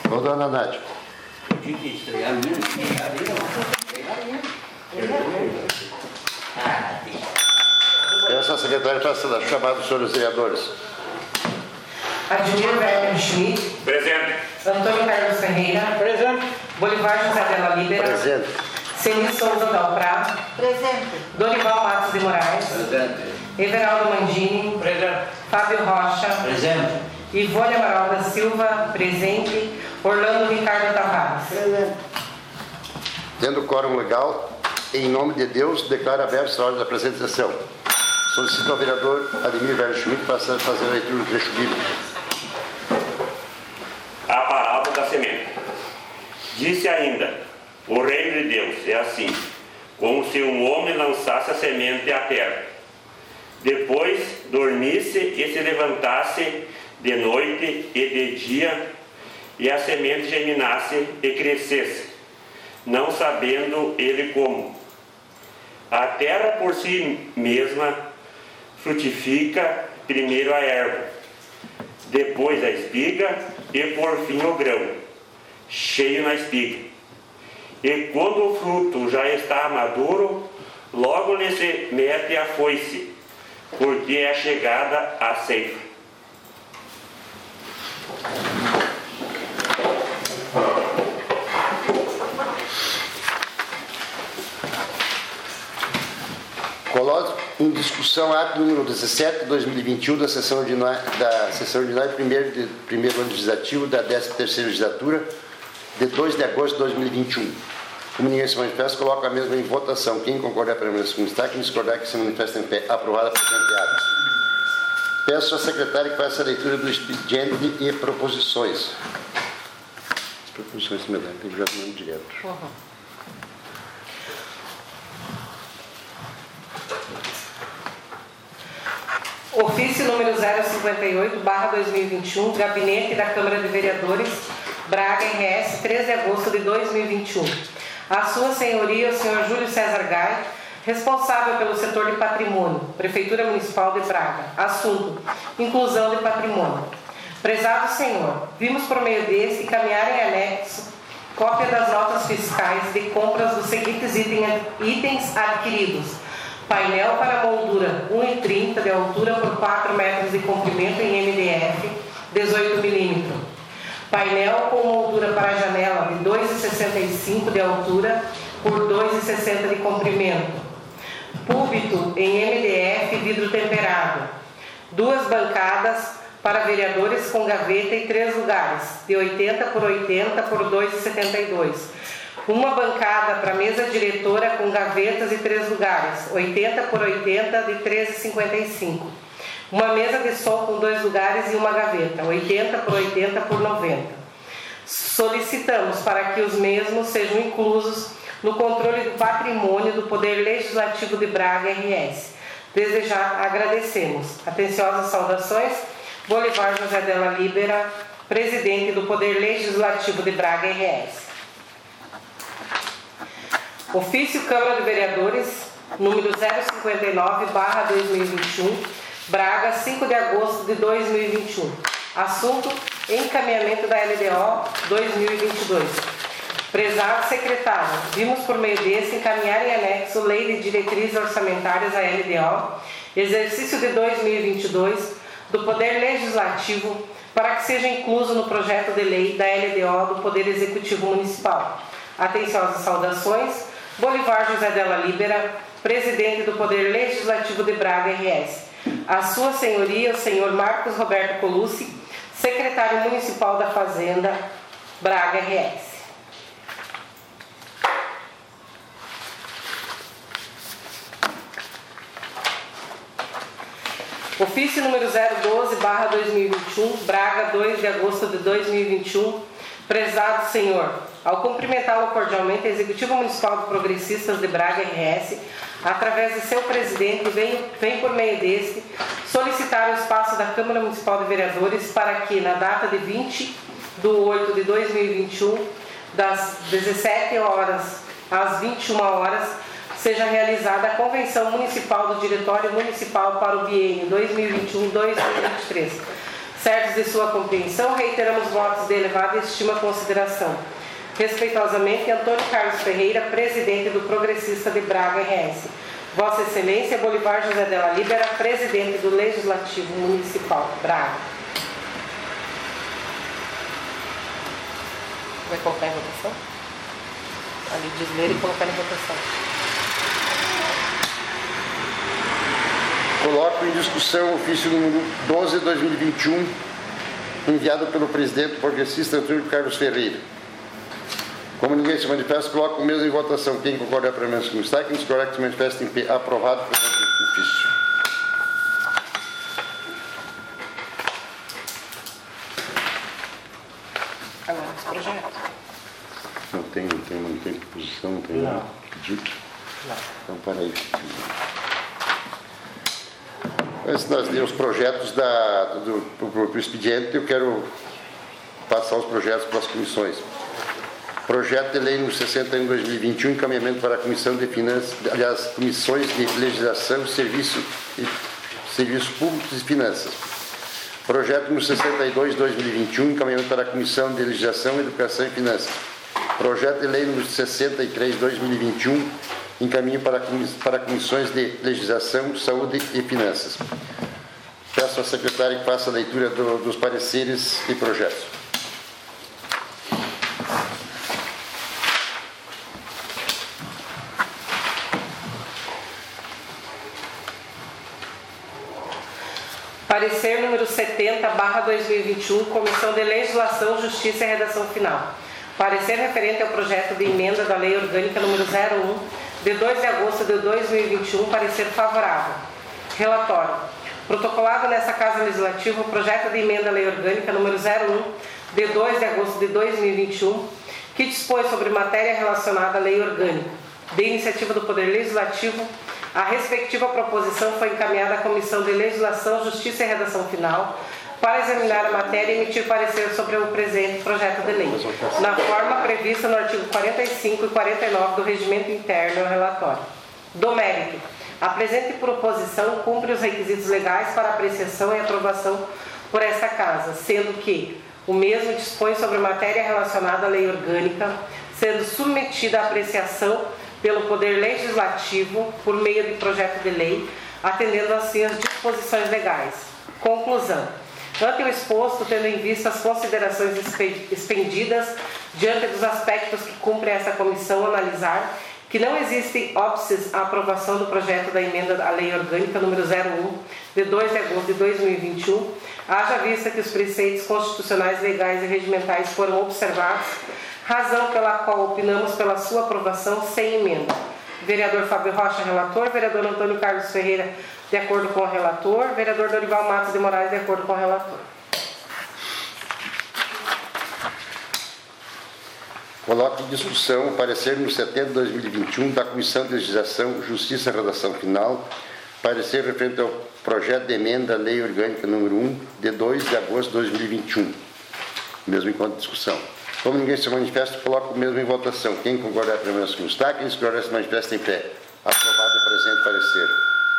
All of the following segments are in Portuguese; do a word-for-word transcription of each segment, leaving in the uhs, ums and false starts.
Ô, dona Nádia. Eu tinha que estrear a minha brincadeira, Ah, Peço à secretária para ser chamada dos senhores vereadores. Admir Werner Schmidt. Presente. Antônio Carlos Ferreira. Presente. Bolivar José Della Libera. Presente. Ceni Souza Dalprá. Presente. Dorival Matos de Moraes. presente. Everaldo Mangini. Presente. Fábio Rocha. Presente. Ivone Amaral da Silva. Presente. Orlando Ricardo Tavares. Presente. Tendo quórum legal, em nome de Deus, declaro aberta a hora da presente sessão. Solicito ao vereador Admir Werner Schmidt para fazer a leitura do trecho bíblico. A parábola da semente. Disse ainda: o reino de Deus é assim, como se um homem lançasse a semente à terra. Depois dormisse e se levantasse de noite e de dia, e a semente germinasse e crescesse, não sabendo ele como. A terra por si mesma frutifica primeiro a erva, depois a espiga e por fim o grão, cheio na espiga. E quando o fruto já está maduro, logo lhe se mete a foice, porque é chegada a ceifa. Coloco em discussão ato número dezessete de dois mil e vinte e um da sessão ordinária, da sessão ordinária primeiro, de, primeiro ano legislativo da décima terceira legislatura de dois de agosto de dois mil e vinte e um. Como ninguém se manifesta, coloco a mesma em votação. Quem concordar permaneça como está, quem discordar que se manifesta em pé. Aprovada por senteados. Peço à secretária que faça a leitura do expediente e proposições. As proposições se me dão, tem que jogar no direto. Uhum. Ofício número zero cinquenta e oito barra dois mil e vinte e um, Gabinete da Câmara de Vereadores, Braga, R S, três de agosto de dois mil e vinte e um. A sua senhoria, o senhor Júlio César Gai, responsável pelo setor de patrimônio, Prefeitura Municipal de Braga. Assunto: inclusão de patrimônio. Prezado senhor, vimos por meio desse encaminhar em anexo cópia das notas fiscais de compras dos seguintes itens adquiridos: painel para moldura um e trinta de altura por quatro metros de comprimento em M D F dezoito milímetros. Painel com moldura para janela de dois e sessenta e cinco de altura por dois e sessenta de comprimento. Púlpito em M D F vidro temperado. Duas bancadas para vereadores com gaveta e três lugares, de oitenta por oitenta por dois e setenta e dois. Uma bancada para mesa diretora com gavetas e três lugares, oitenta por oitenta de treze e cinquenta e cinco. Uma mesa de som com dois lugares e uma gaveta, oitenta por oitenta por noventa. Solicitamos para que os mesmos sejam inclusos no controle do patrimônio do Poder Legislativo de Braga, R S. Desde já agradecemos. Atenciosas saudações, Bolivar José Della Libera, presidente do Poder Legislativo de Braga, R S. Ofício Câmara de Vereadores, número zero cinquenta e nove barra dois mil e vinte e um, Braga, cinco de agosto de dois mil e vinte e um. Assunto: encaminhamento da L D O dois mil e vinte e dois. Prezado secretário, vimos por meio desse encaminhar em anexo Lei de Diretrizes Orçamentárias à L D O, exercício de dois mil e vinte e dois, do Poder Legislativo, para que seja incluso no projeto de lei da L D O do Poder Executivo Municipal. Atenciosas saudações, Bolivar José Della Libera, presidente do Poder Legislativo de Braga, R S. A sua senhoria, o senhor Marcos Roberto Colucci, secretário municipal da Fazenda, Braga, R S. Ofício número zero doze barra dois mil e vinte e um, Braga, dois de agosto de dois mil e vinte e um. Prezado senhor, ao cumprimentá-lo cordialmente, a Executivo Municipal de Progressistas de Braga, R S, através de seu presidente, vem, vem por meio deste solicitar o espaço da Câmara Municipal de Vereadores para que, na data de vinte de oito de dois mil e vinte e um, das dezessete horas às vinte e uma horas, seja realizada a Convenção Municipal do Diretório Municipal para o biênio dois mil e vinte e um a dois mil e vinte e três. Certos de sua compreensão, reiteramos votos de elevada estima e consideração. Respeitosamente, Antônio Carlos Ferreira, presidente do Progressista de Braga R S. Vossa Excelência Bolivar José Della Libera, presidente do Legislativo Municipal Braga. Vai colocar em votação? Ali diz ler e colocar em votação. Coloco em discussão o ofício número doze de dois mil e vinte e um, enviado pelo presidente progressista Antônio Carlos Ferreira. Como ninguém se manifesta, coloco o mesmo em votação. Quem concorda para menos como está, quem discorda que se manifesta em pé. Aprovado pelo ofício. Agora, os projetos. Não tem, não tem, não tem posição, não tem nada. Pedido? Não. Então, para aí. Antes de nós ler os projetos da, do, do, do expediente, eu quero passar os projetos para as comissões. Projeto de lei número sessenta e um de dois mil e vinte e um, encaminhamento para a Comissão de Finanças, aliás, Comissões de Legislação, Serviço, e, Serviços Públicos e Finanças. Projeto número sessenta e dois de dois mil e vinte e um, encaminhamento para a Comissão de Legislação, Educação e Finanças. Projeto de lei número sessenta e três de dois mil e vinte e um, encaminho para, para Comissões de Legislação, Saúde e Finanças. Peço à secretária que faça a leitura do, dos pareceres e projetos. Parecer número setenta, barra dois mil e vinte e um, Comissão de Legislação, Justiça e Redação Final. Parecer referente ao projeto de emenda da Lei Orgânica número zero um, de dois de agosto de dois mil e vinte e um, parecer favorável. Relatório. Protocolado nessa Casa Legislativa o projeto de emenda à Lei Orgânica número zero um, de dois de agosto de dois mil e vinte e um, que dispõe sobre matéria relacionada à Lei Orgânica. De iniciativa do Poder Legislativo, a respectiva proposição foi encaminhada à Comissão de Legislação, Justiça e Redação Final para examinar a matéria e emitir parecer sobre o presente projeto de lei, na forma prevista no artigo quarenta e cinco e quarenta e nove do Regimento Interno ao relatório. Do mérito, a presente proposição cumpre os requisitos legais para apreciação e aprovação por esta Casa, sendo que o mesmo dispõe sobre matéria relacionada à lei orgânica, sendo submetida à apreciação pelo Poder Legislativo por meio de projeto de lei, atendendo assim às disposições legais. Conclusão. Ante o exposto, tendo em vista as considerações expendidas diante dos aspectos que cumpre essa comissão analisar, que não existem óbices à aprovação do projeto da emenda à Lei Orgânica número zero um, de dois de agosto de dois mil e vinte e um, haja vista que os preceitos constitucionais, legais e regimentais foram observados, razão pela qual opinamos pela sua aprovação sem emenda. Vereador Fábio Rocha, relator. Vereador Antônio Carlos Ferreira, de acordo com o relator. Vereador Dorival Matos de Moraes, de acordo com o relator. Coloco em discussão o parecer no setembro de dois mil e vinte e um da Comissão de Legislação, Justiça e Redação Final, parecer referente ao projeto de emenda à Lei Orgânica número um, de dois de agosto de dois mil e vinte e um. Mesmo enquanto discussão. Como ninguém se manifesta, coloco o mesmo em votação. Quem concordar primeiro como está, quem discordar se manifesta em pé. Aprovado o presente parecer.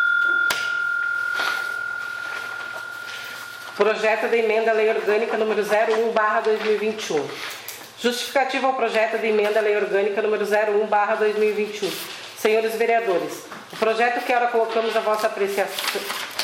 Projeto de emenda à Lei Orgânica número zero um, barra dois mil e vinte e um. Justificativa ao projeto de emenda à Lei Orgânica número zero um, barra dois mil e vinte e um. Senhores vereadores, o projeto que ora colocamos a vossa apreciação...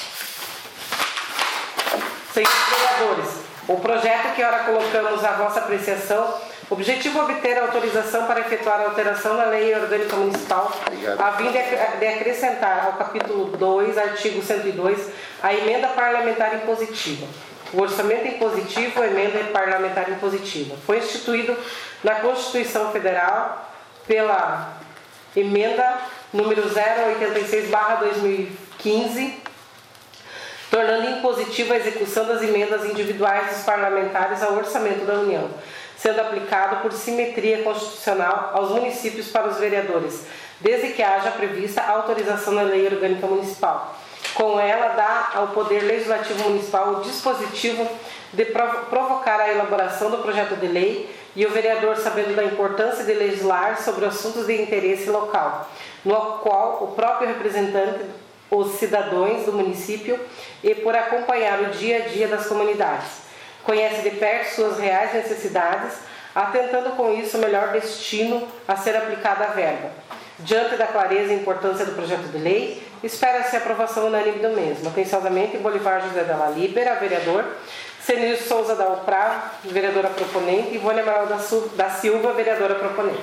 Senhores vereadores, o projeto que ora colocamos à vossa apreciação, objetivo obter autorização para efetuar a alteração na Lei Orgânica Municipal, a fim de acrescentar ao capítulo dois, artigo cento e dois, a emenda parlamentar impositiva. O orçamento impositivo, emenda parlamentar impositiva. Foi instituído na Constituição Federal pela emenda número zero oitenta e seis barra dois mil e quinze, tornando impositiva a execução das emendas individuais dos parlamentares ao orçamento da União, sendo aplicado por simetria constitucional aos municípios para os vereadores, desde que haja prevista a autorização na Lei Orgânica Municipal. Com ela, dá ao Poder Legislativo Municipal o dispositivo de provocar a elaboração do projeto de lei e o vereador, sabendo da importância de legislar sobre assuntos de interesse local, no qual o próprio representante os cidadãos do município e por acompanhar o dia a dia das comunidades. Conhece de perto suas reais necessidades, atentando com isso o melhor destino a ser aplicada a verba. Diante da clareza e importância do projeto de lei, espera-se a aprovação unânime do mesmo. Atenciosamente, Bolivar José Della Libera, vereador, Senil Souza da Uprá, vereadora proponente, e Ivone Amaral da Silva, vereadora proponente.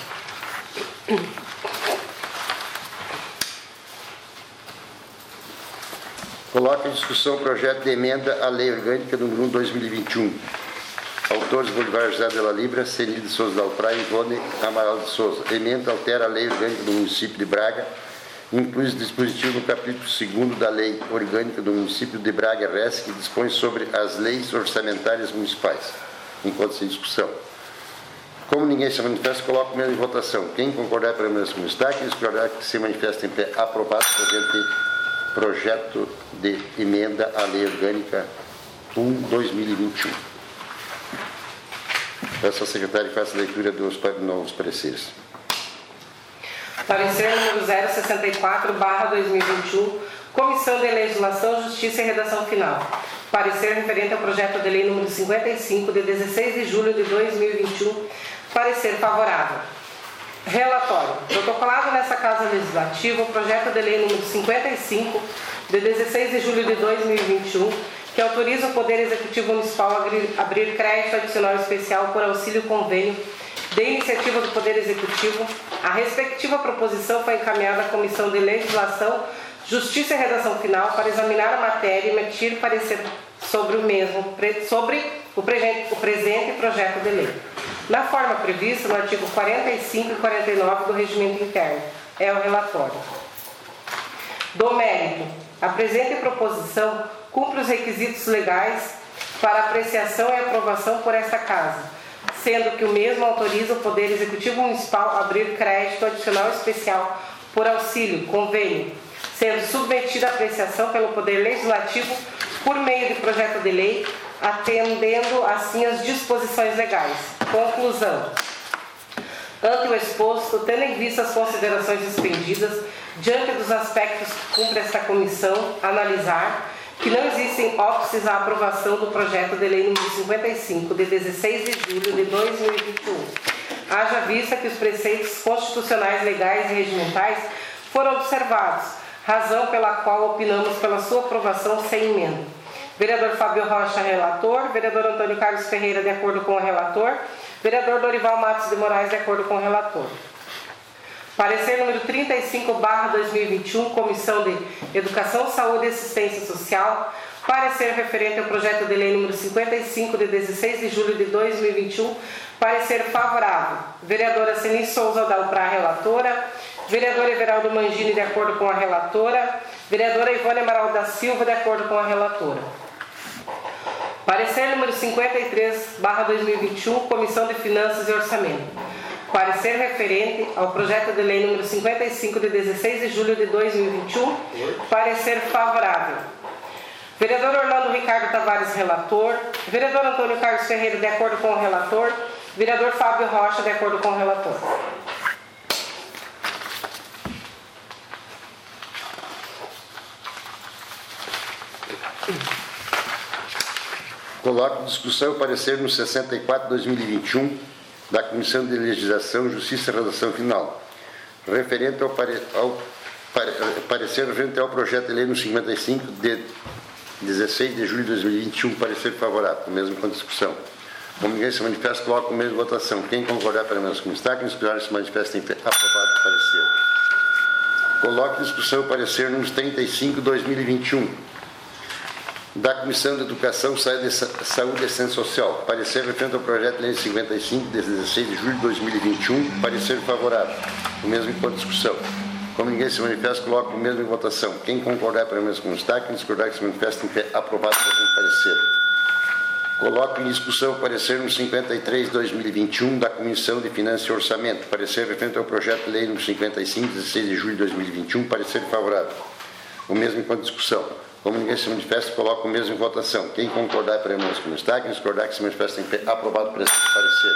Coloca em discussão o projeto de emenda à Lei Orgânica número um de dois mil e vinte e um. Autores: Bolivar José Della Libera, Senil de Souza da Uprá e Ivone Amaral de Souza. Emenda altera a Lei Orgânica do município de Braga, inclui os dispositivos no capítulo segundo da Lei Orgânica do município de Braga R E S, que dispõe sobre as leis orçamentárias municipais. Enquanto-se em discussão. Como ninguém se manifesta, coloco o mesmo em votação. Quem concordar para o mesmo destaque, quem discordar que se manifesta em pé, aprovado o presente projeto de emenda à Lei Orgânica um de dois mil e vinte e um. Peço ao secretário que faça a leitura dos novos pareceres. Parecer número zero sessenta e quatro barra dois mil e vinte e um, Comissão de Legislação, Justiça e Redação Final. Parecer referente ao projeto de lei número cinquenta e cinco, de dezesseis de julho de dois mil e vinte e um. Parecer favorável. Relatório. Protocolado nessa Casa Legislativa o projeto de lei número cinquenta e cinco, de dezesseis de julho de dois mil e vinte e um, que autoriza o Poder Executivo Municipal a abrir crédito adicional especial por auxílio convênio de iniciativa do Poder Executivo. A respectiva proposição foi encaminhada à Comissão de Legislação, Justiça e Redação Final para examinar a matéria e emitir parecer sobre o mesmo, sobre o presente projeto de lei, na forma prevista no artigo quarenta e cinco e quarenta e nove do Regimento Interno. É o relatório. Do mérito, a presente proposição cumpre os requisitos legais para apreciação e aprovação por esta Casa, sendo que o mesmo autoriza o Poder Executivo Municipal a abrir crédito adicional especial por auxílio, convênio, sendo submetida à apreciação pelo Poder Legislativo por meio de projeto de lei, atendendo assim as disposições legais. Conclusão. Ante o exposto, tendo em vista as considerações expendidas, diante dos aspectos que cumpre esta comissão analisar, que não existem óbices à aprovação do projeto de lei número cinquenta e cinco, de dezesseis de julho de dois mil e vinte e um. Haja vista que os preceitos constitucionais, legais e regimentais foram observados, razão pela qual opinamos pela sua aprovação sem emenda. Vereador Fábio Rocha, relator. Vereador Antônio Carlos Ferreira, de acordo com o relator. Vereador Dorival Matos de Moraes, de acordo com o relator. Parecer número trinta e cinco barra dois mil e vinte e um, Comissão de Educação, Saúde e Assistência Social. Parecer referente ao projeto de lei número cinquenta e cinco, de dezesseis de julho de dois mil e vinte e um. Parecer favorável. Vereadora Senil Souza da Uprá, relatora. Vereador Everaldo Mangini, de acordo com a relatora. Vereadora Ivone Amaral da Silva, de acordo com a relatora. Parecer número cinquenta e três barra dois mil e vinte e um, Comissão de Finanças e Orçamento. Parecer referente ao projeto de lei número cinquenta e cinco, de dezesseis de julho de dois mil e vinte e um. Parecer favorável. Vereador Orlando Ricardo Tavares, relator. Vereador Antônio Carlos Ferreira, de acordo com o relator. Vereador Fábio Rocha, de acordo com o relator. Coloco em discussão o parecer no sessenta e quatro barra dois mil e vinte e um da Comissão de Legislação, Justiça e Redação Final, referente ao, pare, ao pare, parecer referente ao projeto de lei no cinquenta e cinco, de dezesseis de julho de dois mil e vinte e um, parecer favorável, mesmo com discussão. Como ninguém se manifesta, coloco o mesmo votação. Quem concordar para menos como está, quem discordar se manifesta em aprovado o parecer. Coloco em discussão o parecer número trinta e cinco barra dois mil e vinte e um da Comissão de Educação, Saúde e Assistência Social. Parecer referente ao projeto de lei cinquenta e cinco, de dezesseis de julho de dois mil e vinte e um. Parecer favorável. O mesmo em discussão. Como ninguém se manifesta, coloco o mesmo em votação. Quem concordar para o mesmo como está, quem discordar que se manifesta em pé, aprovado por o parecer. Coloco em discussão o parecer número cinquenta e três barra dois mil e vinte e um da Comissão de Finanças e Orçamento. Parecer referente ao projeto de lei número cinquenta e cinco, de dezesseis de julho de dois mil e vinte e um. Parecer favorável. O mesmo em discussão. Como ninguém se manifesta, coloco o mesmo em votação. Quem concordar para o mesmo como está, quem discordar que se manifesta em pé, aprovado por esse parecer.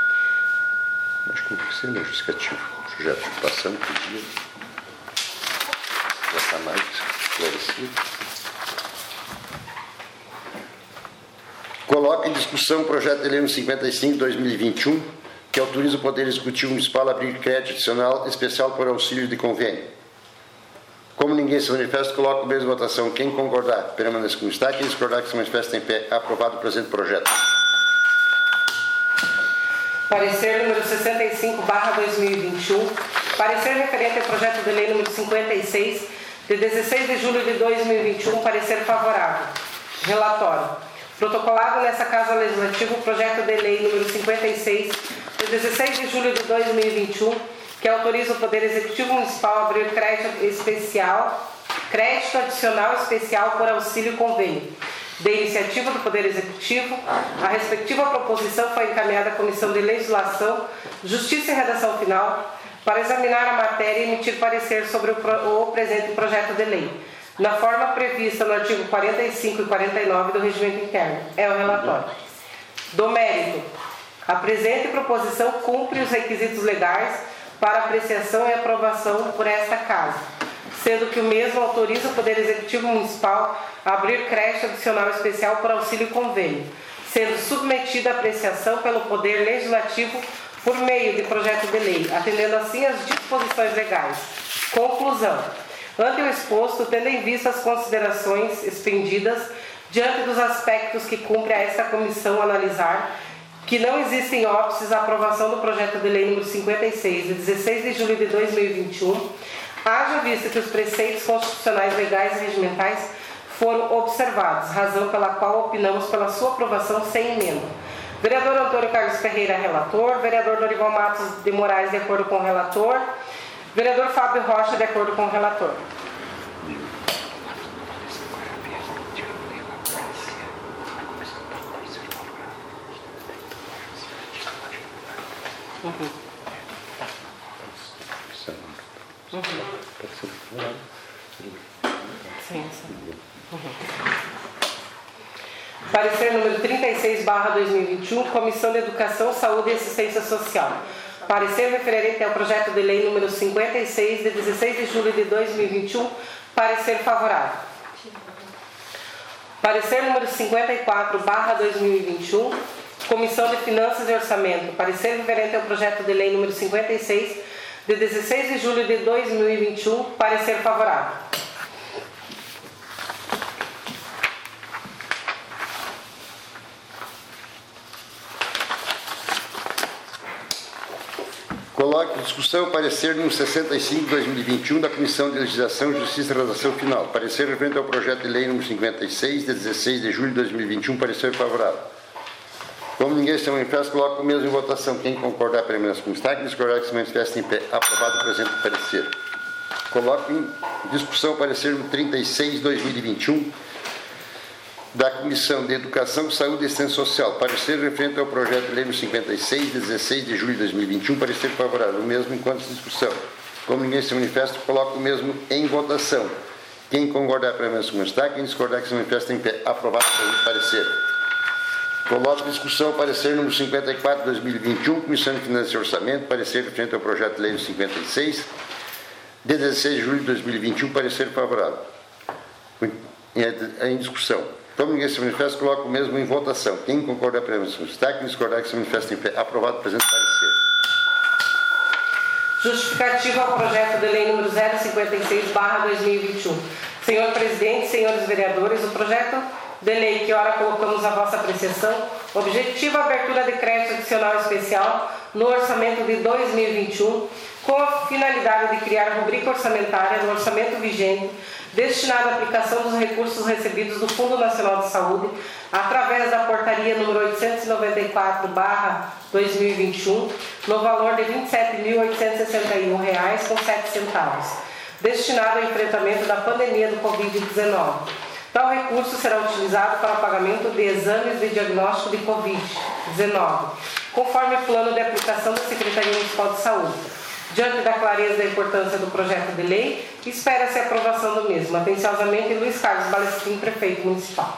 Acho que não precisa ler justificativo. Projeto de passando, pedir. Já está mais esclarecido. Coloca em discussão o projeto de lei número cinquenta e cinco de dois mil e vinte e um, que autoriza o Poder Executivo Municipal a abrir crédito adicional especial por auxílio de convênio. Como ninguém se manifesta, coloco o mesmo em votação. Quem concordar, permaneça como está. Quem discordar, que se manifesta em pé. Aprovado o presente projeto. Parecer número sessenta e cinco barra dois mil e vinte e um. Parecer referente ao projeto de lei número cinquenta e seis, de dezesseis de julho de dois mil e vinte e um. Parecer favorável. Relatório. Protocolado nessa Casa Legislativa o projeto de lei número cinquenta e seis, de dezesseis de julho de dois mil e vinte e um, que autoriza o Poder Executivo Municipal a abrir crédito especial, crédito adicional especial por auxílio convênio. De iniciativa do Poder Executivo, a respectiva proposição foi encaminhada à Comissão de Legislação, Justiça e Redação Final, para examinar a matéria e emitir parecer sobre o, pro, o presente projeto de lei, na forma prevista no artigo quarenta e cinco e quarenta e nove do Regimento Interno. É o relatório. Do mérito. A presente proposição cumpre os requisitos legais para apreciação e aprovação por esta Casa, sendo que o mesmo autoriza o Poder Executivo Municipal a abrir crédito adicional especial por auxílio convênio, sendo submetida à apreciação pelo Poder Legislativo por meio de projeto de lei, atendendo assim às disposições legais. Conclusão. Ante o exposto, tendo em vista as considerações expendidas, diante dos aspectos que cumpre a esta comissão analisar, que não existe em óbices a aprovação do projeto de lei número cinquenta e seis, de dezesseis de julho de dois mil e vinte e um, haja vista que os preceitos constitucionais legais e regimentais foram observados, razão pela qual opinamos pela sua aprovação sem emenda. Vereador Antônio Carlos Ferreira, relator. Vereador Dorival Matos de Moraes, de acordo com o relator. Vereador Fábio Rocha, de acordo com o relator. Uhum. Uhum. Sim, sim. Uhum. Parecer número trinta e seis barra dois mil e vinte e um, Comissão de Educação, Saúde e Assistência Social. Parecer referente ao projeto de lei número cinquenta e seis, de dezesseis de julho de dois mil e vinte e um, parecer favorável. Parecer número cinquenta e quatro barra dois mil e vinte e um, Comissão de Finanças e Orçamento. Parecer referente ao projeto de lei número cinquenta e seis, de dezesseis de julho de dois mil e vinte e um, parecer favorável. Coloque em discussão o parecer número sessenta e cinco de dois mil e vinte e um da Comissão de Legislação, Justiça e Redação Final. Parecer referente ao projeto de lei número cinquenta e seis, de dezesseis de julho de dois mil e vinte e um, parecer favorável. Como ninguém se manifesta, coloco o mesmo em votação. Quem concordar, permaneça como está. Quem discordar, que se manifeste em pé. Aprovado o presente parecer. Coloco em discussão o parecer número trinta e seis de dois mil e vinte e um da Comissão de Educação, Saúde e Assistência Social. Parecer referente ao projeto de lei número cinquenta e seis, de dezesseis de julho de dois mil e vinte e um, parecer favorável. O mesmo enquanto de discussão. Como ninguém se manifesta, coloco o mesmo em votação. Quem concordar, permaneça como está. Quem discordar, que se manifeste em pé. Aprovado o presente parecer. Coloco em discussão o parecer número cinquenta e quatro de dois mil e vinte e um, Comissão de Finanças e Orçamento, parecer referente ao projeto de lei número cinquenta e seis, de dezesseis de julho de dois mil e vinte e um, parecer favorável. Em discussão. Como ninguém se manifesta, coloco o mesmo em votação. Quem concordar, permaneça como está. Quem discordar, que se manifeste em pé. Aprovado o presente parecer. Justificativa ao projeto de lei número zero cinquenta e seis barra dois mil e vinte e um. Senhor Presidente, senhores vereadores, o projeto de lei que ora colocamos à vossa apreciação objetiva a abertura de crédito adicional especial no orçamento de dois mil e vinte e um, com a finalidade de criar rubrica orçamentária no orçamento vigente destinada à aplicação dos recursos recebidos do Fundo Nacional de Saúde através da portaria número oitocentos e noventa e quatro barra dois mil e vinte e um, no valor de vinte e sete mil oitocentos e sessenta e um reais com sete centavos, destinado ao enfrentamento da pandemia do covid dezenove. Tal recurso será utilizado para o pagamento de exames de diagnóstico de covid dezenove, conforme o plano de aplicação da Secretaria Municipal de Saúde. Diante da clareza da importância do projeto de lei, espera-se a aprovação do mesmo. Atenciosamente, Luiz Carlos Balestrin, Prefeito Municipal.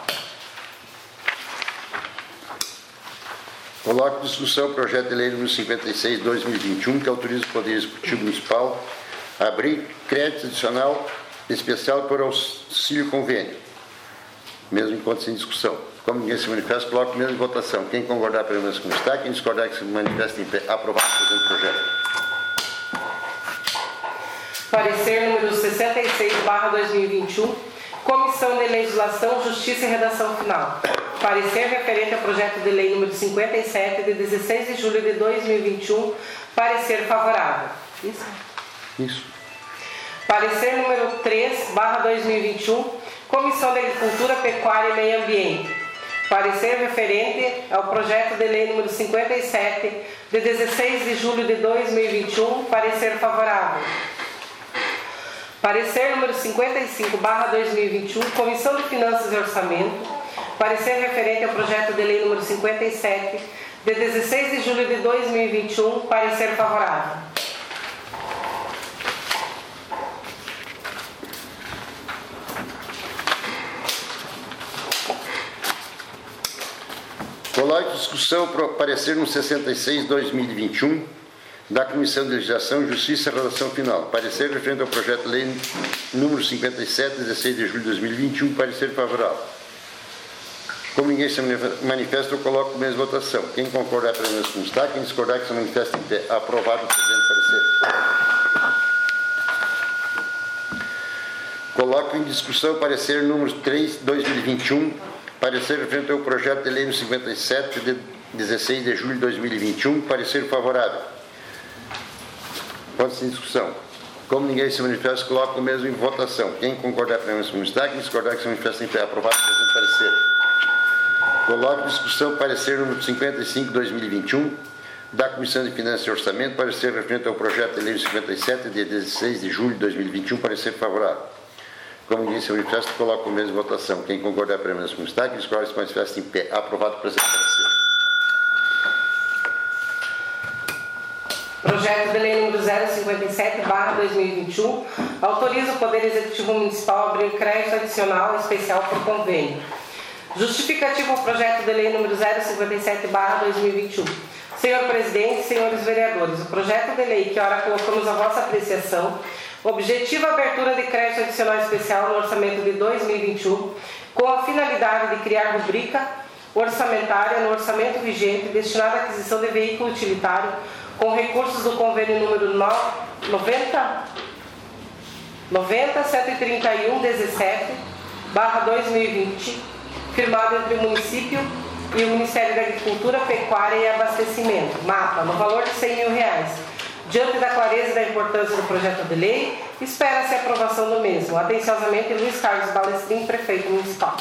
Coloco em discussão o projeto de lei número cinquenta e seis de dois mil e vinte e um, que autoriza o Poder Executivo Municipal a abrir crédito adicional especial por auxílio convênio. Mesmo enquanto sem discussão. Como ninguém se manifesta, coloco o mesmo em votação. Quem concordar, permaneça como está. Quem discordar, que se manifeste em pé. Aprovado o presente projeto. Parecer número sessenta e seis barra dois mil e vinte e um, Comissão de Legislação, Justiça e Redação Final. Parecer referente ao projeto de lei número cinquenta e sete, de dezesseis de julho de dois mil e vinte e um. Parecer favorável. Isso. Isso. Parecer número três barra dois mil e vinte e um, Comissão de Agricultura, Pecuária e Meio Ambiente. Parecer referente ao projeto de lei número cinquenta e sete, de dezesseis de julho de dois mil e vinte e um. Parecer favorável. Parecer número cinquenta e cinco barra dois mil e vinte e um, Comissão de Finanças e Orçamento. Parecer referente ao projeto de lei número cinquenta e sete, de dezesseis de julho de dois mil e vinte e um. Parecer favorável. Coloque em discussão para parecer no sessenta e seis barra dois mil e vinte e um da Comissão de Legislação, Justiça e Redação Final. Parecer referente ao projeto de lei número cinquenta e sete, dezesseis de julho de dois mil e vinte e um. Parecer favorável. Como ninguém se manifesta, eu coloco a mesma votação. Quem concordar, permaneça como está. Quem discordar, que se manifeste em pé. Aprovado o presente parecer. Coloco em discussão parecer número três de dois mil e vinte e um. Parecer referente ao projeto de lei no cinquenta e sete, de dezesseis de julho de dois mil e vinte e um. Parecer favorável. Ponto em discussão. Como ninguém se manifesta, coloco o mesmo em votação. Quem concordar, permaneça como está. Quem discordar, que se manifeste em pé. Aprovado o presente parecer. Coloco em discussão parecer número cinquenta e cinco de dois mil e vinte e um da Comissão de Finanças e Orçamento. Parecer referente ao projeto de lei no cinquenta e sete, de dezesseis de julho de dois mil e vinte e um. Parecer favorável. Como ninguém se manifesta, coloco a mesma votação. Quem concordar, permaneça como está. Quem discordar, se manifesta em pé. Aprovado o presente parecer. Projeto de lei número zero cinquenta e sete barra dois mil e vinte e um autoriza o Poder Executivo Municipal a abrir crédito adicional especial por convênio. Justificativo ao projeto de lei número zero cinquenta e sete barra dois mil e vinte e um. Senhor Presidente, senhores vereadores, o projeto de lei que ora colocamos a vossa apreciação objetiva a abertura de crédito adicional especial no orçamento de dois mil e vinte e um com a finalidade de criar rubrica orçamentária no orçamento vigente destinada à aquisição de veículo utilitário com recursos do convênio número noventa, cento e trinta e um, dezessete, barra dois mil e vinte, firmado entre o município e o Ministério da Agricultura, Pecuária e Abastecimento, MAPA, no valor de cem mil reais. Diante da clareza e da importância do projeto de lei, espera-se a aprovação do mesmo. Atenciosamente, Luiz Carlos Balestrin, Prefeito Municipal.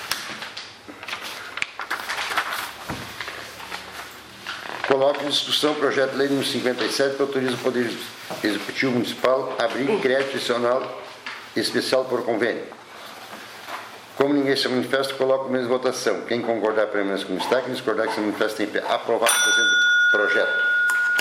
Coloco em discussão o projeto de lei número cinquenta e sete, que autoriza o Poder Executivo Municipal a abrir crédito adicional especial por convênio. Como ninguém se manifesta, coloco a mesma votação. Quem concordar, permaneça como está. Quem discordar, que se manifeste em pé. Aprovado o presente projeto.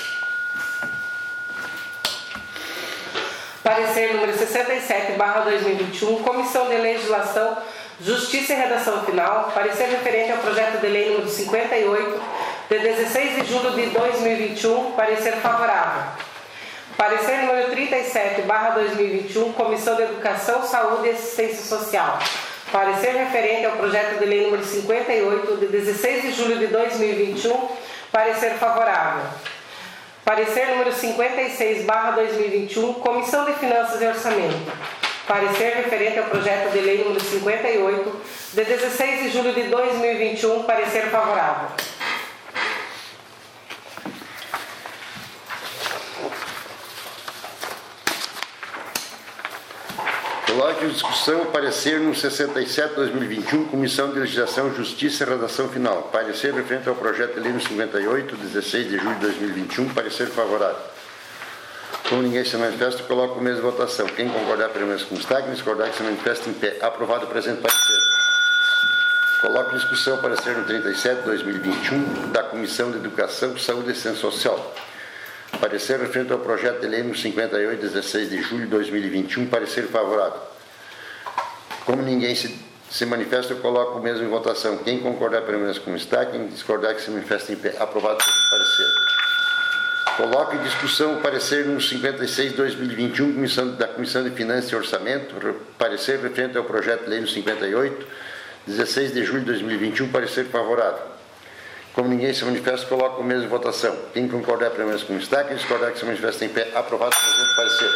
Parecer número sessenta e sete barra dois mil e vinte e um, Comissão de Legislação, Justiça e Redação Final. Parecer referente ao projeto de lei número cinquenta e oito, de dezesseis de julho de dois mil e vinte e um. Parecer favorável. Parecer número trinta e sete barra dois mil e vinte e um, Comissão de Educação, Saúde e Assistência Social. Parecer referente ao projeto de lei número cinquenta e oito, de dezesseis de julho de dois mil e vinte e um. Parecer favorável. Parecer número cinquenta e seis barra dois mil e vinte e um, Comissão de Finanças e Orçamento. Parecer referente ao projeto de lei número cinquenta e oito, de dezesseis de julho de dois mil e vinte e um. Parecer favorável. Coloque em discussão o parecer no sessenta e sete barra dois mil e vinte e um, Comissão de Legislação, Justiça e Redação Final. Parecer referente ao projeto de lei no cinquenta e oito, dezesseis de julho de dois mil e vinte e um. Parecer favorável. Como ninguém se manifesta, coloco a mesma votação. Quem concordar, permaneça como está. Quem discordar, que se manifeste em pé. Aprovado o presente parecer. Coloco em discussão o parecer no trinta e sete barra dois mil e vinte e um, da Comissão de Educação, Saúde e Assistência Social. Parecer referente ao projeto de lei no cinquenta e oito, dezesseis de julho de dois mil e vinte e um. Parecer favorável. Como ninguém se, se manifesta, eu coloco o mesmo em votação. Quem concordar, permaneça como está. Quem discordar, que se manifeste em pé. Aprovado o parecer. Coloco em discussão o parecer número cinquenta e seis de dois mil e vinte e um comissão, da Comissão de Finanças e Orçamento, parecer referente ao projeto de lei número cinquenta e oito, dezesseis de julho de dois mil e vinte e um, parecer favorável. Como ninguém se manifesta, coloco o mesmo em votação. Quem concordar, permaneça como está. Quem discordar, que se manifesta em pé. Aprovado o presente parecer.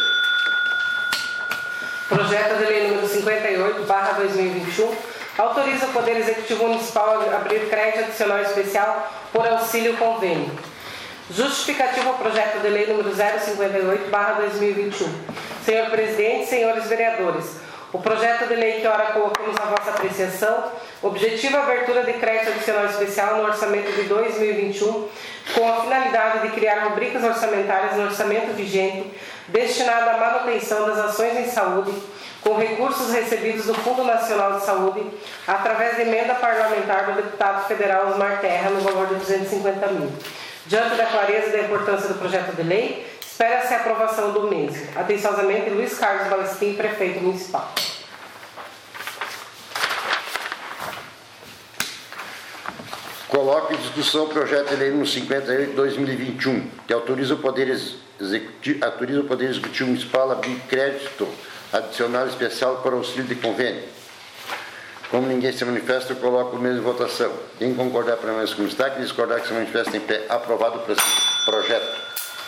Projeto de lei número cinquenta e oito, barra dois mil e vinte e um, autoriza o Poder Executivo Municipal a abrir crédito adicional especial por auxílio convênio. Justificativo ao projeto de lei número zero cinquenta e oito, barra dois mil e vinte e um. Senhor Presidente, senhores vereadores, o projeto de lei que ora colocamos à vossa apreciação objetiva a abertura de crédito adicional especial no orçamento de dois mil e vinte e um, com a finalidade de criar rubricas orçamentárias no orçamento vigente destinada à manutenção das ações em saúde, com recursos recebidos do Fundo Nacional de Saúde, através de emenda parlamentar do deputado federal Osmar Terra, no valor de duzentos e cinquenta mil. Diante da clareza e da importância do projeto de lei, espera-se a aprovação do mesmo. Atenciosamente, Luiz Carlos Balestin, prefeito municipal. Coloco em discussão o projeto de lei número cinquenta e oito de dois mil e vinte e um, que autoriza o Poder Executivo, autoriza o Poder Executivo Municipal a abrir crédito adicional especial para auxílio de convênio. Como ninguém se manifesta, eu coloco o mesmo em votação. Quem concordar, permanece como está. Quem discordar, que se manifesta em pé. Aprovado o projeto.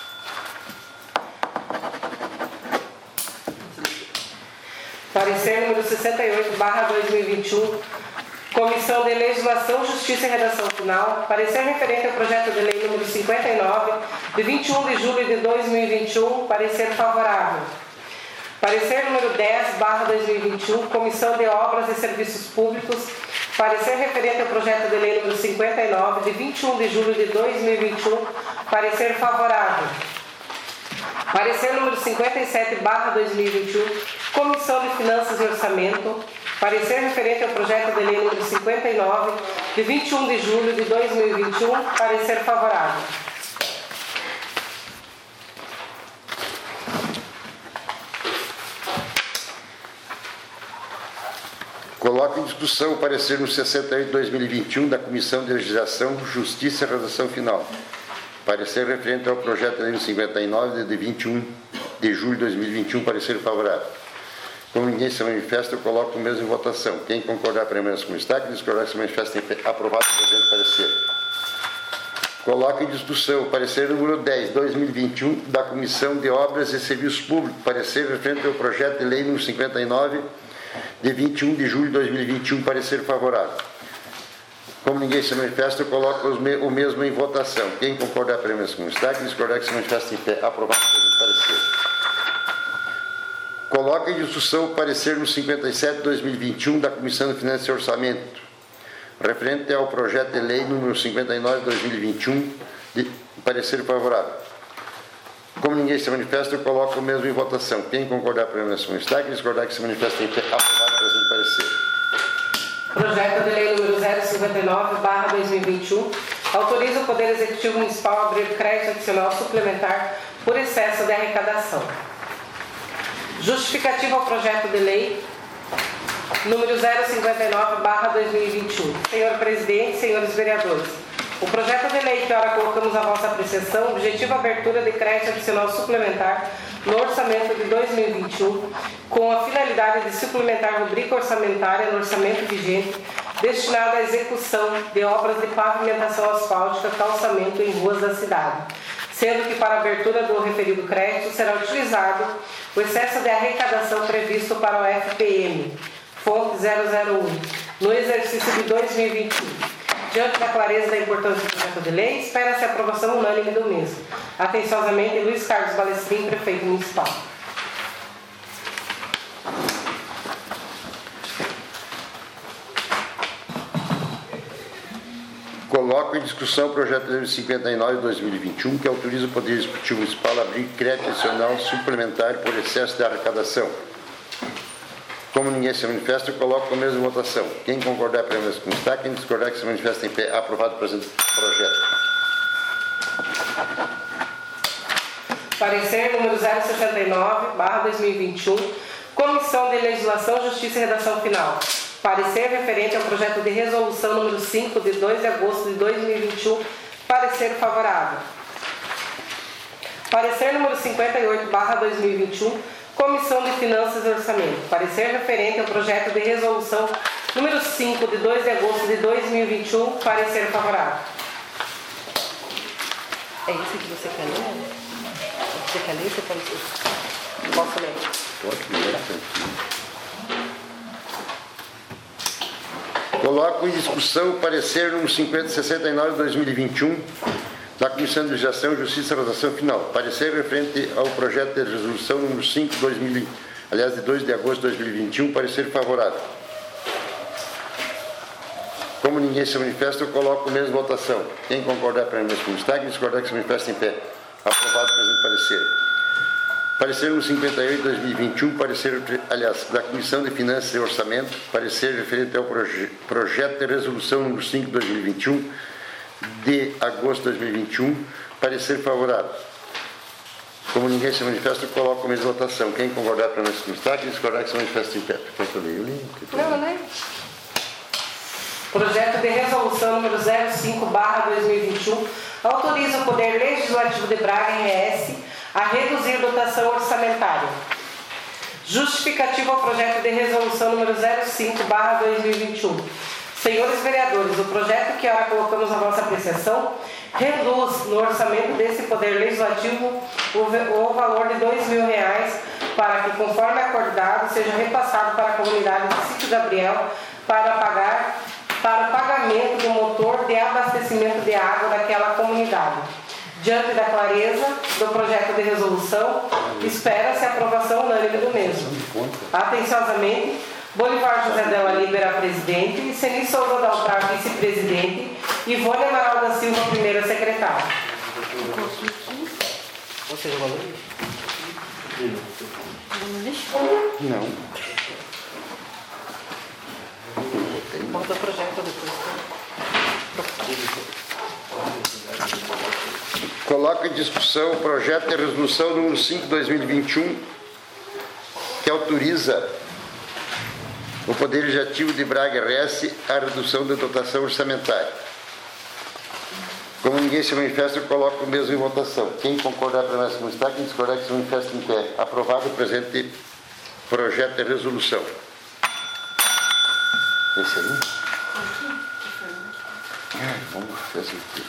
Parecer número sessenta e oito, barra dois mil e vinte e um, Comissão de Legislação, Justiça e Redação Final. Parecer referente ao projeto de lei número cinquenta e nove, de vinte e um de julho de dois mil e vinte e um. Parecer favorável. Parecer número dez, barra dois mil e vinte e um, Comissão de Obras e Serviços Públicos. Parecer referente ao projeto de lei número cinquenta e nove, de vinte e um de julho de dois mil e vinte e um. Parecer favorável. Parecer número cinquenta e sete, barra dois mil e vinte e um, Comissão de Finanças e Orçamento. Parecer referente ao projeto de lei número cinquenta e nove, de vinte e um de julho de dois mil e vinte e um. Parecer favorável. Coloco em discussão o parecer número sessenta e oito de dois mil e vinte e um da Comissão de Legislação, Justiça e Redação Final. Parecer referente ao projeto de lei número cinquenta e nove, de vinte e um de julho de dois mil e vinte e um. Parecer favorável. Como ninguém se manifesta, eu coloco o mesmo em votação. Quem concordar, permanece como está. Quem discordar, que se manifesta em pé. Aprovado o presente parecer. Coloco em discussão o parecer número dez de dois mil e vinte e um da Comissão de Obras e Serviços Públicos. Parecer referente ao projeto de lei número cinquenta e nove, de vinte e um de julho de dois mil e vinte e um. Parecer favorável. Como ninguém se manifesta, eu coloco o mesmo em votação. Quem concordar, permanece como está. Quem discordar, que se manifesta em pé. Aprovado o presente parecer. Coloca em discussão o parecer número cinquenta e sete de dois mil e vinte e um da Comissão de Finanças e Orçamento, referente ao projeto de lei número cinquenta e nove de dois mil e vinte e um, de parecer favorável. Como ninguém se manifesta, eu coloco o mesmo em votação. Quem concordar, permanece como está. Quem discordar, que se manifesta em pé. Aprovado o presente parecer. Projeto de lei número zero cinquenta e nove, barra dois mil e vinte e um, autoriza o Poder Executivo Municipal a abrir crédito adicional suplementar por excesso de arrecadação. Justificativa ao projeto de lei número zero cinquenta e nove, barra dois mil e vinte e um. Senhor Presidente, senhores vereadores, o projeto de lei que ora colocamos à vossa apreciação objetiva a abertura de crédito adicional suplementar no orçamento de dois mil e vinte e um, com a finalidade de suplementar a rubrica orçamentária no orçamento vigente destinada à execução de obras de pavimentação asfáltica, calçamento em ruas da cidade, sendo que para a abertura do referido crédito será utilizado o excesso de arrecadação previsto para o F P M, fonte zero zero um, no exercício de dois mil e vinte e um. Diante da clareza e da importância do projeto de lei, espera-se a aprovação unânime do mesmo. Atenciosamente, Luiz Carlos Balestrin, prefeito municipal. Coloco em discussão o projeto de lei cinquenta e nove de dois mil e vinte e um, que autoriza o Poder Executivo Municipal a abrir crédito adicional suplementar por excesso de arrecadação. Como ninguém se manifesta, eu coloco a mesma votação. Quem concordar, permanece como está. Quem discordar, que se manifesta em pé. Aprovado o presente projeto. Parecer número zero sessenta e nove, barra dois mil e vinte e um, Comissão de Legislação, Justiça e Redação Final. Parecer referente ao projeto de resolução número cinco, de dois de agosto de dois mil e vinte e um. Parecer favorável. Parecer número cinquenta e oito barra dois mil e vinte e um, Comissão de Finanças e Orçamento. Parecer referente ao projeto de resolução número cinco, de dois de agosto de dois mil e vinte e um. Parecer favorável. É isso que você quer ler? Você quer ler? Você pode... Posso ler? Pode ler. Coloco em discussão o parecer número cinquenta, sessenta e nove de dois mil e vinte e um da Comissão de Legislação, Justiça e Votação Final. Parecer referente ao projeto de resolução número cinco de dois mil, aliás, de dois de agosto de dois mil e vinte e um. Parecer favorável. Como ninguém se manifesta, eu coloco mesmo votação. Quem concordar para mim como está, quem discordar que se manifesta em pé. Aprovado o presente parecer. Parecer número cinquenta e oito de dois mil e vinte e um, parecer, aliás, da Comissão de Finanças e Orçamento, parecer referente ao proje, projeto de resolução número cinco de dois mil e vinte e um, de agosto de dois mil e vinte e um, parecer favorável. Como ninguém se manifesta, eu coloco a mesma votação. Quem concordar para nós como está, quem discordar que se manifesta em pé. Quer que eu leio? Eu leio. Não, eu leio. Projeto de resolução número zero cinco barra dois mil e vinte e um autoriza o Poder Legislativo de Braga, R S, a reduzir a dotação orçamentária. Justificativa ao projeto de resolução número zero cinco barra dois mil e vinte e um. Senhores vereadores, o projeto que ora colocamos à vossa apreciação reduz no orçamento desse Poder Legislativo o, o valor de dois mil reais para que, conforme acordado, seja repassado para a comunidade de Sítio Gabriel para pagar para o pagamento do motor de abastecimento de água daquela comunidade. Diante da clareza do projeto de resolução, espera-se a aprovação unânime do mesmo. Atenciosamente, Bolivar José Della Libera, presidente, Ceni Souza Daltrar, vice-presidente, Ivone Amaral da Silva, primeira secretária. Você jogou no lixo? Não. Bota o projeto depois. Coloco em discussão o projeto de resolução número cinco de dois mil e vinte e um, que autoriza o Poder Legislativo de Braga, R S, a redução da dotação orçamentária. Como ninguém se manifesta, eu coloco o mesmo em votação. Quem concordar para nós como está, quem discordar que se manifesta em pé. Aprovado o presente projeto de resolução. Esse aí? Ai, vamos fazer aqui.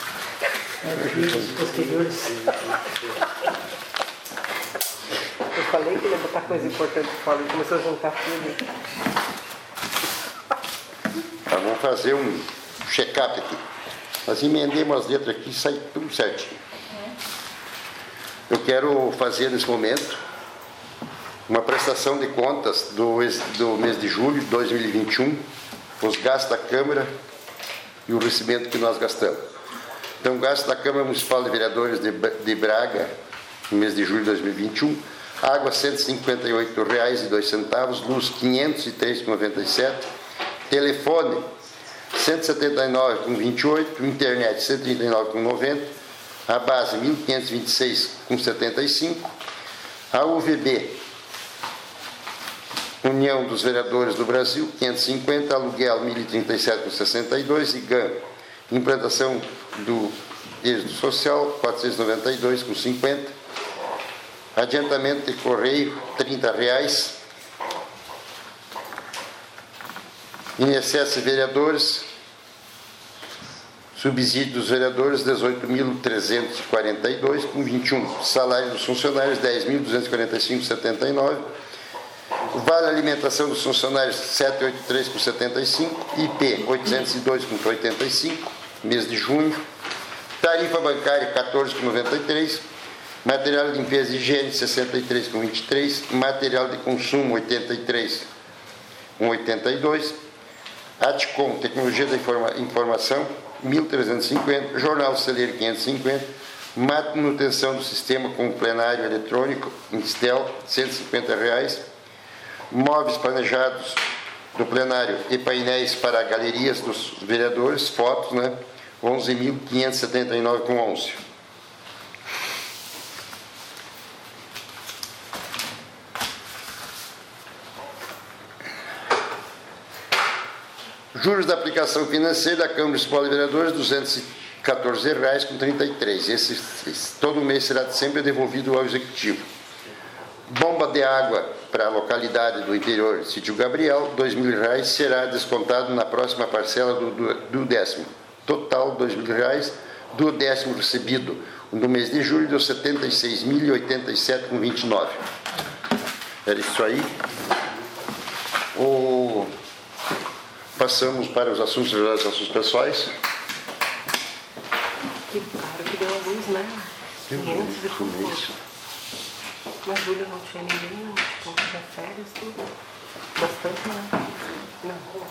Eu falei que ele ia botar coisa importante fora, ele começou a juntar tudo. Tá, vamos fazer um check-up aqui. Nós emendemos as letras aqui e sai tudo certinho. Eu quero fazer nesse momento uma prestação de contas do, do mês de julho de dois mil e vinte e um, os gastos da Câmara e o recebimento que nós gastamos. Então, o gasto da Câmara Municipal de Vereadores de, de Braga, no mês de julho de dois mil e vinte e um, água cento e cinquenta e oito reais e dois centavos, luz quinhentos e três reais e noventa e sete centavos, telefone cento e setenta e nove reais e vinte e oito centavos, internet cento e trinta e nove reais e noventa centavos, a base mil quinhentos e vinte e seis reais e setenta e cinco centavos, a U V B, União dos Vereadores do Brasil, quinhentos e cinquenta, aluguel mil e trinta e sete reais e sessenta e dois centavos, e GAN, implantação do êxito social, quatrocentos e noventa e dois reais e cinquenta centavos, adiantamento de correio, trinta reais, I N S S vereadores, subsídio dos vereadores, dezoito mil trezentos e quarenta e dois reais com vinte e um centavos, salário dos funcionários, dez mil duzentos e quarenta e cinco reais e setenta e nove centavos, vale alimentação dos funcionários, setecentos e oitenta e três reais com setenta e cinco centavos, I P oitocentos e dois reais com oitenta e cinco centavos, mês de junho, tarifa bancária quatorze reais com noventa e três centavos, material de limpeza e higiene sessenta e três reais com vinte e três centavos, material de consumo oitenta e três reais com oitenta e dois centavos, Atcom, tecnologia da informa, informação, mil trezentos e cinquenta reais, jornal celeiro quinhentos e cinquenta reais, manutenção do sistema com plenário eletrônico, Instel, cento e cinquenta reais, móveis planejados do plenário e painéis para galerias dos vereadores, fotos, né? onze mil quinhentos e setenta e nove reais com onze centavos. Juros da aplicação financeira da Câmara Municipal de Vereadores, duzentos e quatorze reais com trinta e três. Esse, esse todo mês será sempre devolvido ao Executivo. Bomba de água para a localidade do interior, Sítio Gabriel, dois mil reais, será descontado na próxima parcela do, do, do décimo. Total, dois mil reais, do décimo recebido no mês de julho, deu setenta e seis mil e oitenta e sete reais com vinte e nove. Era isso aí. O... Passamos para os assuntos, os assuntos pessoais. Que claro que deu a luz, né? quinhentos e pouco. Mas Júlia não tinha ninguém, não tinha férias, tudo. Bastante, né? Não.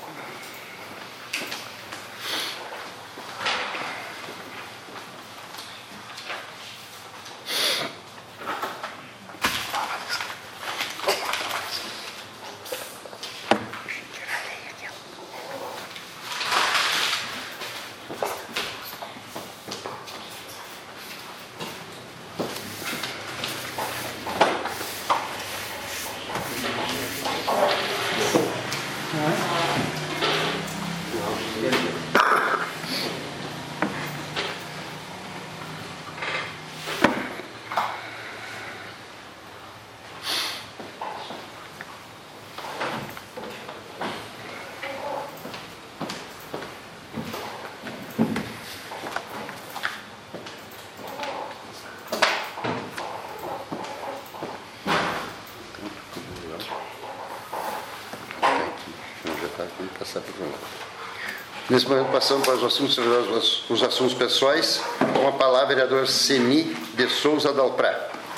Nesse momento, passamos para os assuntos, os assuntos pessoais. Com a palavra, vereador Seni de Souza Dalprá.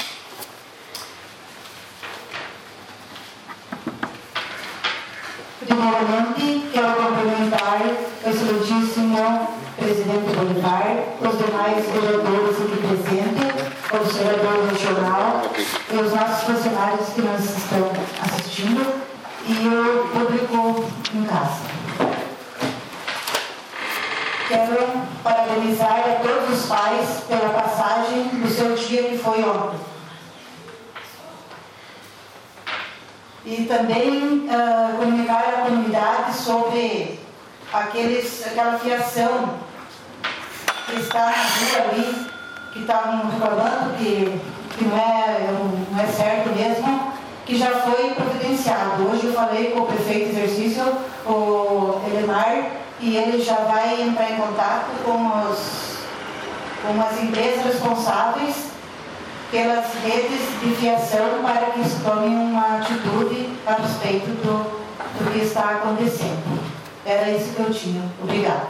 Primeiramente, quero cumprimentar o excelentíssimo presidente Bolivar, os demais vereadores aqui presentes, o observador regional, okay, e os nossos funcionários que nos estão assistindo e o público em casa. Quero parabenizar a todos os pais pela passagem do seu dia que foi ontem. E também uh, comunicar à comunidade sobre aqueles, aquela fiação que está na rua ali, que estavam reclamando que, que não, é, não é certo mesmo, que já foi providenciado. Hoje eu falei com o prefeito de exercício, o Elemar, e ele já vai entrar em contato com, os, com as empresas responsáveis pelas redes de fiação para que se tome uma atitude a respeito do, do que está acontecendo. Era isso que eu tinha. Obrigada.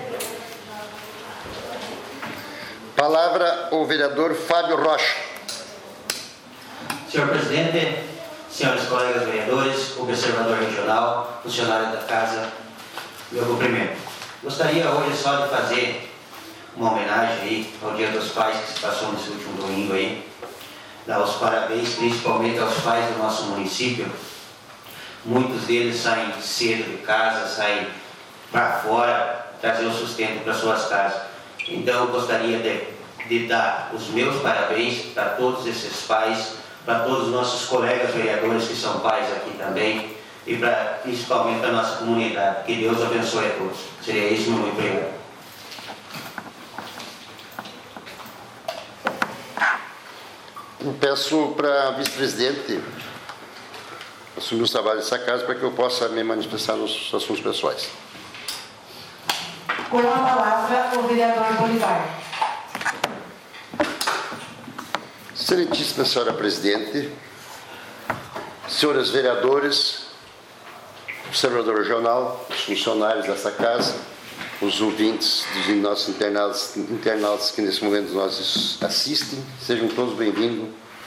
Palavra o vereador Fábio Rocha. Senhor presidente, senhores colegas vereadores, observador regional, funcionário da casa, meu cumprimento. Gostaria hoje só de fazer uma homenagem aí ao Dia dos Pais que se passou nesse último domingo aí. Dar os parabéns principalmente aos pais do nosso município. Muitos deles saem cedo de casa, saem para fora, trazer o sustento para suas casas. Então eu gostaria de, de dar os meus parabéns para todos esses pais, para todos os nossos colegas vereadores que são pais aqui também, e pra, principalmente para a nossa comunidade. Que Deus abençoe a todos. Seria isso, meu muito obrigado. Eu peço para a vice-presidente assumir os trabalhos dessa casa para que eu possa me manifestar nos assuntos pessoais. Com a palavra, o vereador Bolivar. Excelentíssima senhora presidente, senhores vereadores, observador regional, os funcionários dessa casa, os ouvintes dos nossos internautas, internautas que nesse momento nos assistem, sejam todos bem-vindos.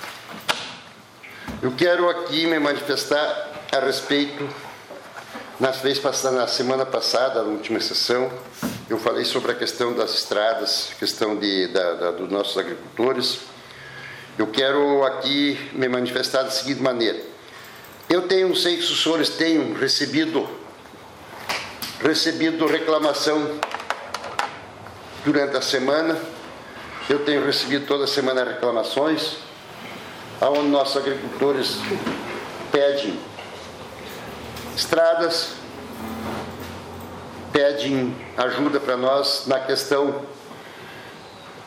Eu quero aqui me manifestar a respeito, na, vez passada, na semana passada, na última sessão, eu falei sobre a questão das estradas, a questão de, da, da, dos nossos agricultores. Eu quero aqui me manifestar da seguinte maneira. Eu tenho, não sei se os senhores têm recebido, recebido reclamação durante a semana. Eu tenho recebido toda semana reclamações, onde nossos agricultores pedem estradas, pedem ajuda para nós na questão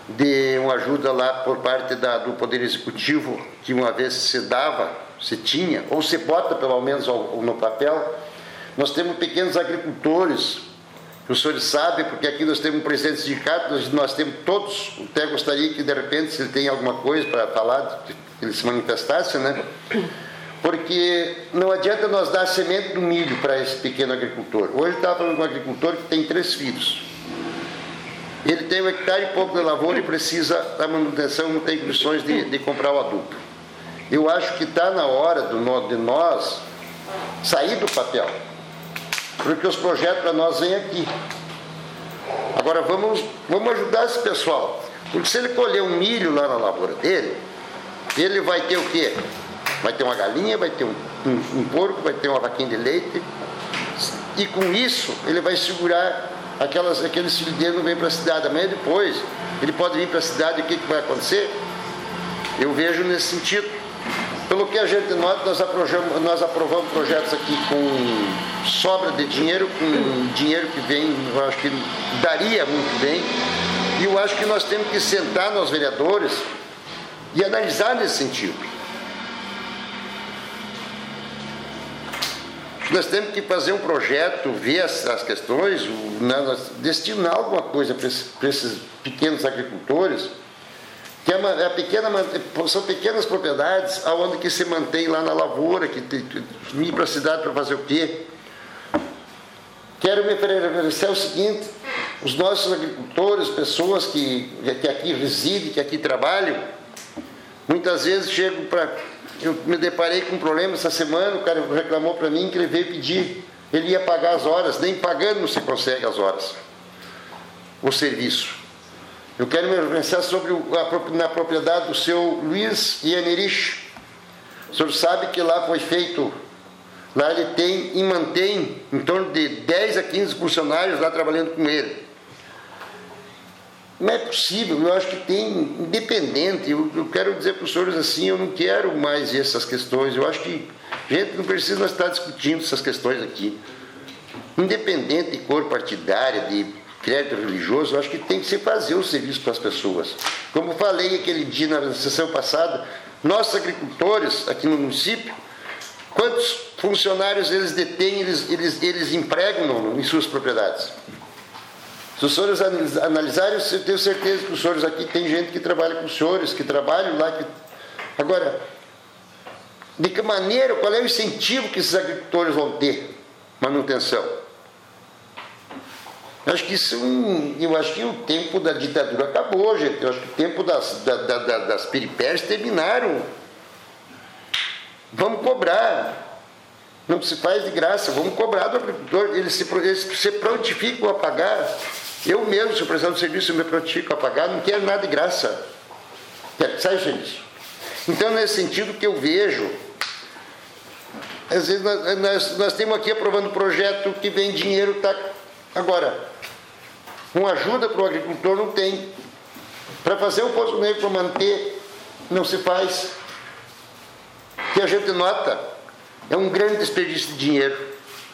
de uma ajuda lá por parte da, do Poder Executivo, que uma vez se dava, se tinha, ou se bota pelo menos no papel. Nós temos pequenos agricultores, que os senhores sabem, porque aqui nós temos um presidente do sindicato, nós, nós temos todos, até gostaria que de repente, se ele tem alguma coisa para falar, que ele se manifestasse, né? Porque não adianta nós dar semente do milho para esse pequeno agricultor. Hoje estava falando com um agricultor que tem três filhos. Ele tem um hectare e pouco de lavoura e precisa da manutenção, não tem condições de, de comprar o adubo. Eu acho que está na hora do, de nós sair do papel, porque os projetos para nós vêm aqui. Agora vamos, vamos ajudar esse pessoal, porque se ele colher um milho lá na lavoura dele, ele vai ter o quê? Vai ter uma galinha, vai ter um, um, um porco, vai ter uma vaquinha de leite, e com isso ele vai segurar aquelas, aqueles filhos dele não vêm para a cidade. Amanhã depois ele pode vir para a cidade, e o que, que vai acontecer? Eu vejo nesse sentido. Pelo que a gente nota, nós aprovamos, nós aprovamos projetos aqui com sobra de dinheiro, com dinheiro que vem, eu acho que daria muito bem, e eu acho que nós temos que sentar nos vereadores e analisar nesse sentido. Nós temos que fazer um projeto, ver as, as questões, o, nós, destinar alguma coisa para esses, para esses pequenos agricultores, que é uma, é pequena, são pequenas propriedades onde que se mantém lá na lavoura, que ir para a cidade para fazer o quê? Quero me oferecer o seguinte: os nossos agricultores, pessoas que, que aqui residem, que aqui trabalham, muitas vezes chegam para... Eu me deparei com um problema essa semana, o cara reclamou para mim que ele veio pedir, ele ia pagar as horas, nem pagando não se consegue as horas, o serviço. Eu quero me referenciar sobre o, a, na propriedade do seu Luiz Ianerich. O senhor sabe que lá foi feito, lá ele tem e mantém em torno de dez a quinze funcionários lá trabalhando com ele. Não é possível, eu acho que tem independente, eu, eu quero dizer para os senhores assim, eu não quero mais essas questões, eu acho que, gente, não precisa nós estar discutindo essas questões aqui. Independente de cor partidária, de crédito religioso, eu acho que tem que se fazer o serviço para as pessoas. Como falei aquele dia na sessão passada, nossos agricultores aqui no município, quantos funcionários eles detêm, eles, eles, eles empregam em suas propriedades? Se os senhores analisarem, eu tenho certeza que os senhores aqui tem gente que trabalha com os senhores, que trabalham lá. Que... Agora, de que maneira, qual é o incentivo que esses agricultores vão ter? Manutenção. Eu acho que isso, eu acho que o tempo da ditadura acabou, gente. Eu acho que o tempo das, da, da, das peripécias terminaram. Vamos cobrar. Não se faz de graça, vamos cobrar do agricultor. Eles se, eles se prontificam a pagar. Eu mesmo, se eu precisar do serviço, eu me prontifico a pagar, não quero nada de graça. Sai o serviço. Então, nesse sentido que eu vejo, às vezes nós, nós, nós temos aqui aprovando um projeto que vem dinheiro, tá, agora, uma ajuda para o agricultor não tem. Para fazer o Poço Negro, para manter, não se faz. Que a gente nota, é um grande desperdício de dinheiro.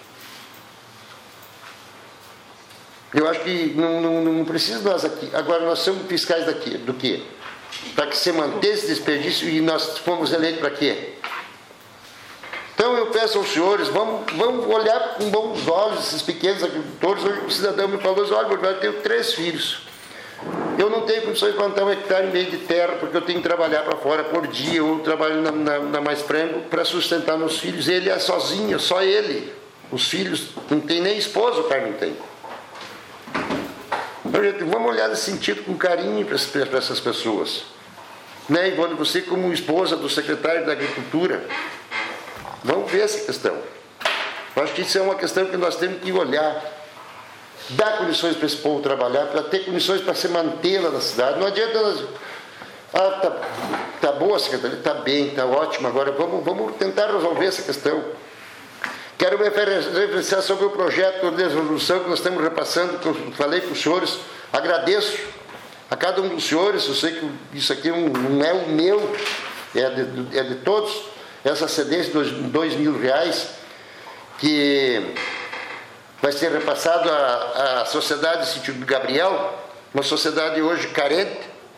Eu acho que não, não, não precisa nós aqui. Agora, nós somos fiscais daqui, do quê? Para que se mantenha esse desperdício, e nós fomos eleitos para quê? Então eu peço aos senhores, vamos, vamos olhar com bons olhos esses pequenos agricultores. Hoje o cidadão me falou assim: olha, eu tenho três filhos. Eu não tenho condições de plantar um hectare e meio de terra, porque eu tenho que trabalhar para fora por dia, eu trabalho na, na, na Mais Frango para sustentar meus filhos. Ele é sozinho, só ele. Os filhos não tem nem esposa, o cara não tem. Então, gente, vamos olhar nesse sentido com carinho para essas pessoas. Né, Ivone, você como esposa do secretário da Agricultura, vamos ver essa questão. Eu acho que isso é uma questão que nós temos que olhar. Dar condições para esse povo trabalhar, para ter condições para se manter lá na cidade. Não adianta nós... Ah, tá, tá boa a secretaria? Tá bem, tá ótimo. Agora vamos, vamos tentar resolver essa questão. Quero me referenciar sobre o projeto de resolução que nós estamos repassando, que eu falei para os senhores. Agradeço a cada um dos senhores. Eu sei que isso aqui não é o meu, é de, é de todos. Essa cedência de dois mil reais que vai ser repassado à, à sociedade Sítio do Gabriel, uma sociedade hoje carente,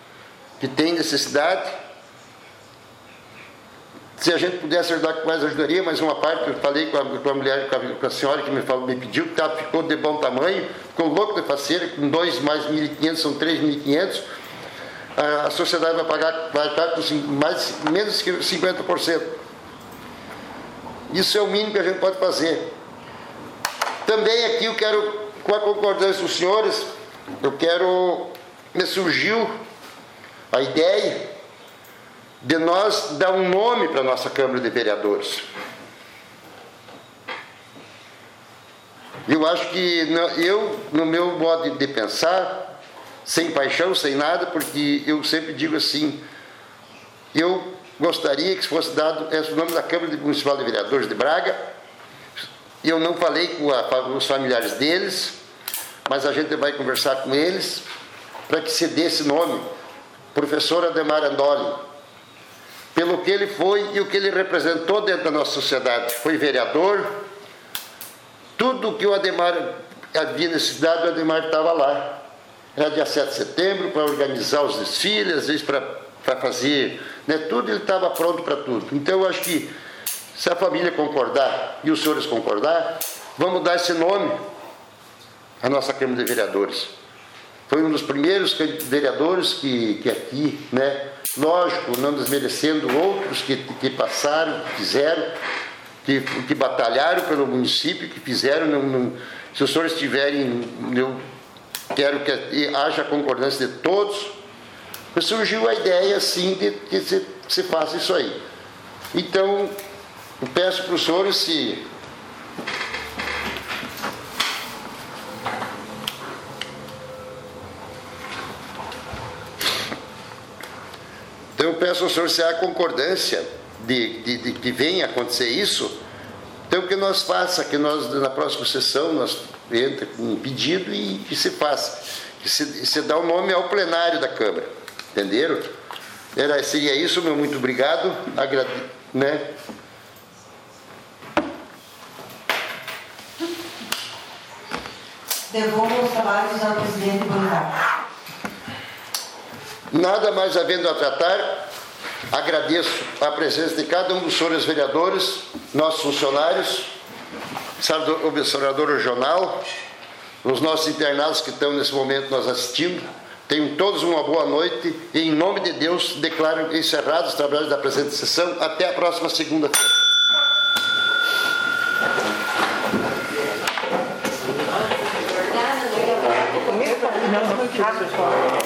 que tem necessidade. Se a gente pudesse ajudar com mais, ajudaria, mas uma parte, eu falei com a, com a mulher, com a, com a senhora que me, falou, me pediu, que ela ficou de bom tamanho, ficou louco de faceira, com dois mais mil e quinhentos, são três mil e quinhentos, a, a sociedade vai pagar, vai pagar com mais, menos que cinquenta por cento. Isso é o mínimo que a gente pode fazer. Também aqui eu quero, com a concordância dos senhores, eu quero, me surgiu a ideia de nós dar um nome para a nossa Câmara de Vereadores. Eu acho que eu, no meu modo de pensar, sem paixão, sem nada, porque eu sempre digo assim, eu gostaria que fosse dado esse nome da Câmara Municipal de Vereadores de Braga. Eu não falei com, a, com os familiares deles, mas a gente vai conversar com eles para que se dê esse nome, professor Ademar Andoli, pelo que ele foi e o que ele representou dentro da nossa sociedade. Foi vereador, tudo que o Ademar havia necessidade, o Ademar estava lá. Era dia sete de setembro, para organizar os desfiles, às vezes para, para fazer, né, tudo, ele estava pronto para tudo. Então eu acho que, se a família concordar e os senhores concordar, vamos dar esse nome à nossa Câmara de Vereadores. Foi um dos primeiros vereadores que, que aqui, né, lógico, não desmerecendo outros que, que passaram, que fizeram, que, que batalharam pelo município, que fizeram. Não, não, se os senhores tiverem, eu quero que haja concordância de todos. Surgiu a ideia, assim, de que se, se faça isso aí. Então, eu peço para os senhores se... Então, eu peço ao senhor se há concordância de, de, de que venha acontecer isso, então que nós faça, que nós, na próxima sessão, nós entre com um pedido e que se faça, que se, se dá o nome ao plenário da Câmara, entenderam? Era, seria isso, meu muito obrigado, agrade, né? Devolvo os trabalhos ao presidente Bolivar. Nada mais havendo a tratar, agradeço a presença de cada um dos senhores vereadores, nossos funcionários, o observador regional, os nossos internados que estão nesse momento nos assistindo. Tenham todos uma boa noite e, em nome de Deus, declaro encerrados os trabalhos da presente sessão. Até a próxima segunda-feira. Não, não,